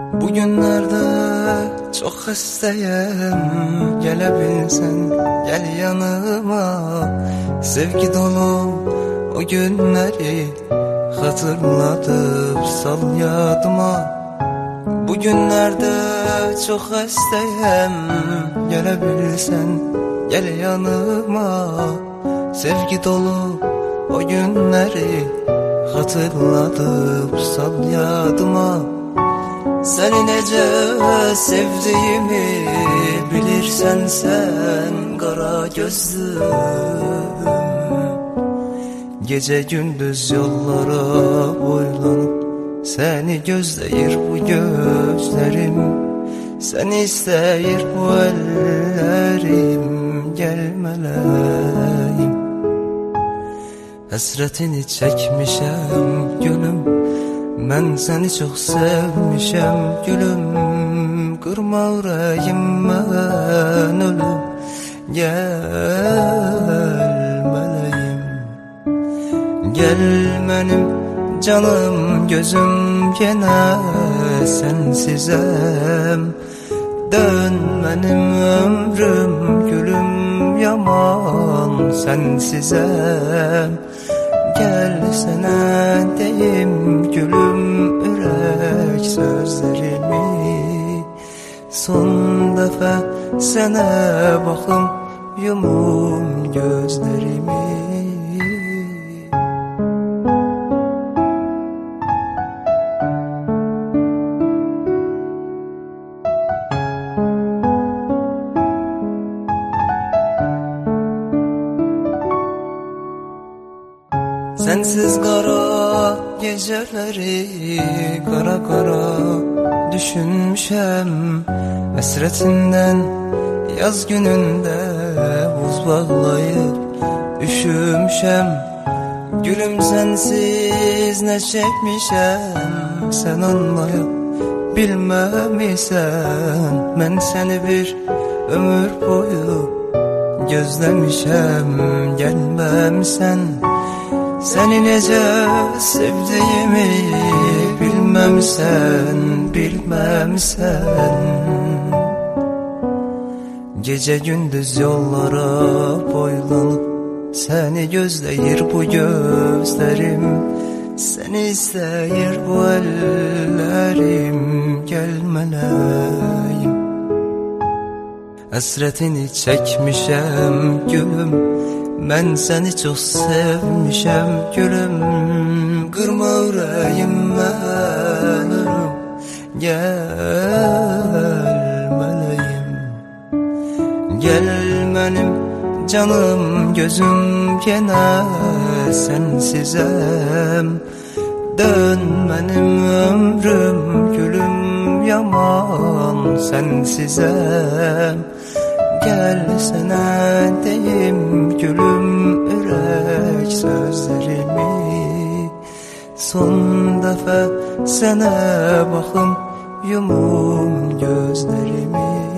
Bugünlerde çok hastayım, gelebilsen gel yanıma. Sevgi dolu o günleri hatırlatıp sal yadıma. Bugünlerde çok hastayım, gelebilsen gel yanıma. Sevgi dolu o günleri hatırlatıp sal yadıma. Seni nece sevdiğimi bilirsen sen kara gözlüm. Gece gündüz yollara boylanıp seni gözleyir bu gözlerim. Seni isteyir bu ellerim, gel meleğim. Hasretini çekmişem gülüm, ben seni çok sevmişem gülüm. Kırma yüreğimden ölüm, gel meleğim. Gel benim canım gözüm gene sensizem. Dön benim ömrüm gülüm yaman sensizem. Gel sana deyim gülüm ürek sözlerimi. Son defa sana bakım yumum gözlerimi. Sensiz kara geceleri kara kara düşünmüşem. Hasretinden yaz gününde buz bağlayıp üşümüşem. Gülüm sensiz ne çekmişem, sen anlayabilmemişsen. Ben seni bir ömür boyu gözlemişem, gelmemsen. Seni nece sevdiğimi bilmemsen, bilmemsen. Gece gündüz yollara boylanıp seni gözleyir bu gözlerim. Seni isteyir bu ellerim, gel meleğim. Hasretini çekmişem gülüm, ben seni çok sevmişem gülüm. Kırma yüreğimden ölüm, gel meleğim. Gel benim canım gözüm gene sensizem. Dön benim ömrüm gülüm yaman sensizem. Gel sana deyim gülüm ürek sözlerimi. Son defa sana bakım yumum gözlerimi.